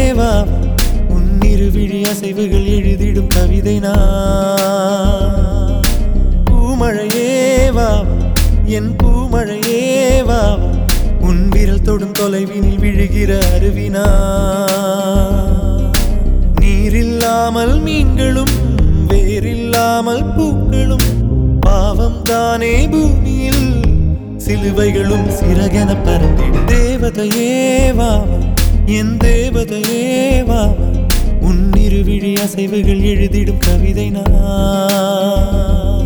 வா உன் இருவிழி அசைவுகள் எழுதிடும் கவிதை நான். பூமழையே வா என் பூமழையே வா உன் விரல் தொடும் தொலைவினில் விழுகிற அருவினா. நீரில்லாமல் மீன்களும் வேரில்லாமல் பூக்களும் பாவம் தானே பூமியில் சிலுவைகளும் சிறகென பறந்திடு. தேவதையே வா என் தேவதையே வா உன் இருவிழி அசைவுகள் எழுதிடும் கவிதை நான்.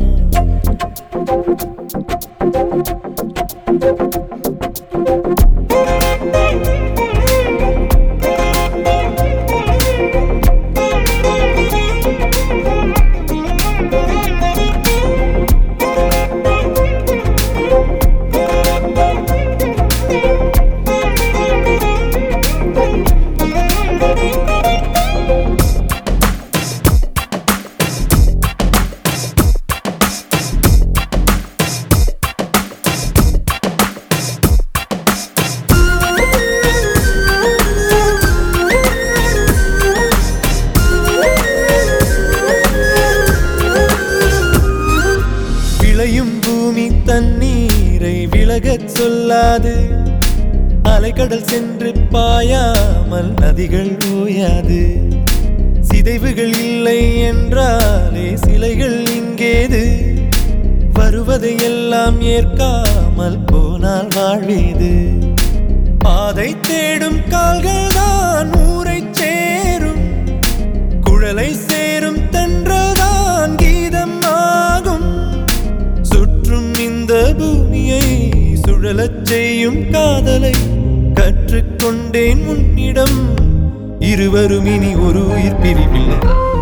பூமி தண்ணீரை விலகச் சொல்லாது, அலைக்கடல் சென்று பாயாமல் நதிகள் ஓயாது. சிதைவுகள் இல்லை என்றாலே சிலைகள் இங்கேது, வருவதை எல்லாம் ஏற்காமல் போனால் வாழ்வேது. பாதை தேடும் கால்கள் தான் ஊரை சேரும், குழலை சேரும் தென்றல்தான் கீதம் ஆகும். சுற்றும் இந்த பூமியை சுழலச் செய்யும் காதலை கற்றுக்கொண்டேன் உன்னிடம். இருவரும் இனி ஒரு உயிர் பிரிவில்லை.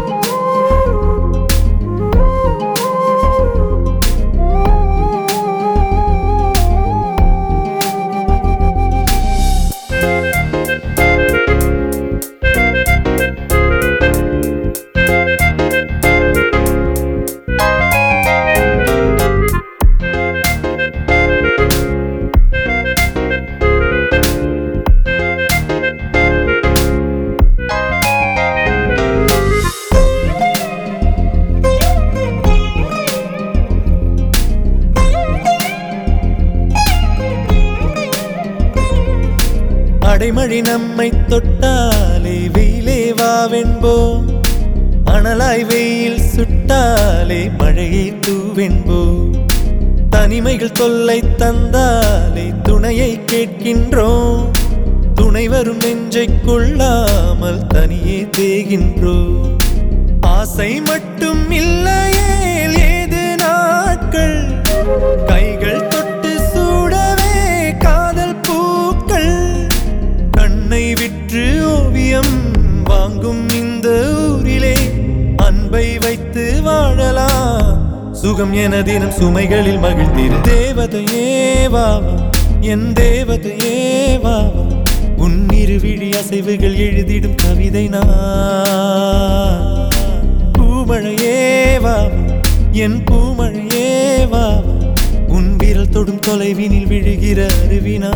அடைமழை நம்மை தொட்டாலே வெயிலே வாவென்போம், அனலாய் வெயில் சுட்டாலே மழையை தூவென்போம். தனிமைகள் தொல்லை தந்தாலே துணையை கேட்கின்றோம், துணை வரும் நெஞ்சை கொள்ளாமல் தனியே தேகின்றோம். ஆசை மட்டும் இல்லையே ஏது நாட்கள், கைகள் தொட்டு சூடவே காதல் பூக்கள். கண்ணை விற்று ஓவியம் வாங்கும் இந்த ஊரிலே அன்பை வைத்து வாழலாம், சுகம் என தினம் சுமைகளில் மகிழ்ந்திரு. தேவதையே வா என் தேவதையே வா உன் இருவிழி அசைவுகள் எழுதிடும் கவிதை நான். பூமழையே வா என் பூமழையே வா உன் விரல் தொடும் தொலைவினில் விழுகிற அருவினா.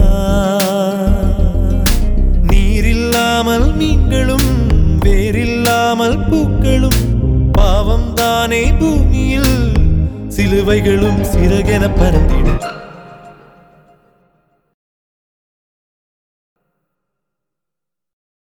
நீரில்லாமல் மீன்களும் வேரில்லாமல் பூக்களும் பாவம் தானே பூமியில் சிலுவைகளும் சிறகென பறந்திடும்.